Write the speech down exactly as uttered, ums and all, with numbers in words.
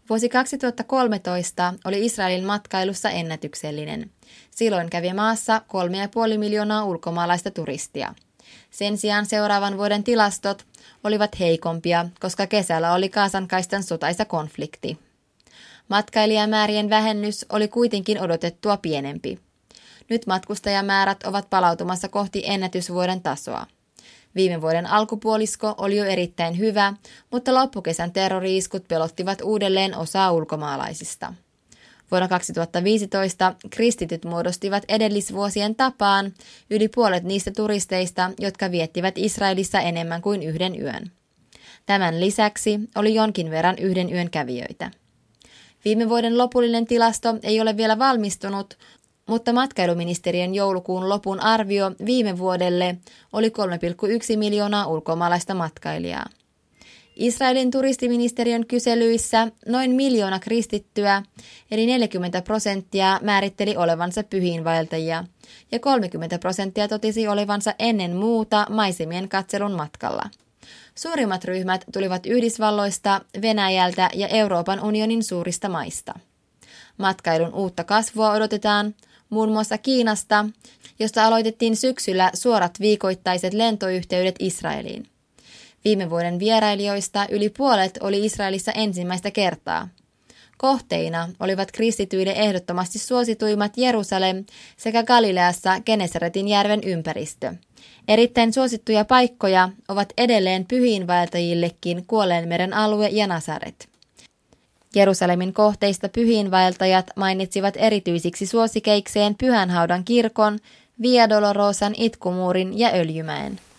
Vuosi kaksituhattakolmetoista oli Israelin matkailussa ennätyksellinen. Silloin kävi maassa kolme ja puoli miljoonaa ulkomaalaista turistia. Sen sijaan seuraavan vuoden tilastot olivat heikompia, koska kesällä oli Gazan kaistan sotaisa konflikti. Matkailijamäärien vähennys oli kuitenkin odotettua pienempi. Nyt matkustajamäärät ovat palautumassa kohti ennätysvuoden tasoa. Viime vuoden alkupuolisko oli jo erittäin hyvä, mutta loppukesän terrori-iskut pelottivat uudelleen osaa ulkomaalaisista. Vuonna kaksituhattaviisitoista kristityt muodostivat edellisvuosien tapaan yli puolet niistä turisteista, jotka viettivät Israelissa enemmän kuin yhden yön. Tämän lisäksi oli jonkin verran yhden yön kävijöitä. Viime vuoden lopullinen tilasto ei ole vielä valmistunut, mutta matkailuministeriön joulukuun lopun arvio viime vuodelle oli kolme pilkku yksi miljoonaa ulkomaalaista matkailijaa. Israelin turistiministeriön kyselyissä noin miljoona kristittyä, eli neljäkymmentä prosenttia määritteli olevansa pyhiinvaeltajia, ja kolmekymmentä prosenttia totesi olevansa ennen muuta maisemien katselun matkalla. Suurimmat ryhmät tulivat Yhdysvalloista, Venäjältä ja Euroopan unionin suurista maista. Matkailun uutta kasvua odotetaan muun muassa Kiinasta, josta aloitettiin syksyllä suorat viikoittaiset lentoyhteydet Israeliin. Viime vuoden vierailijoista yli puolet oli Israelissa ensimmäistä kertaa. Kohteina olivat kristityille ehdottomasti suosituimmat Jerusalem sekä Galileassa Genesaretin järven ympäristö. Erittäin suosittuja paikkoja ovat edelleen pyhiinvaeltajillekin Kuolleenmeren alue ja Nasaret. Jerusalemin kohteista pyhiinvaeltajat mainitsivat erityisiksi suosikeikseen Pyhänhaudan kirkon, Via Dolorosan itkumuurin ja Öljymäen.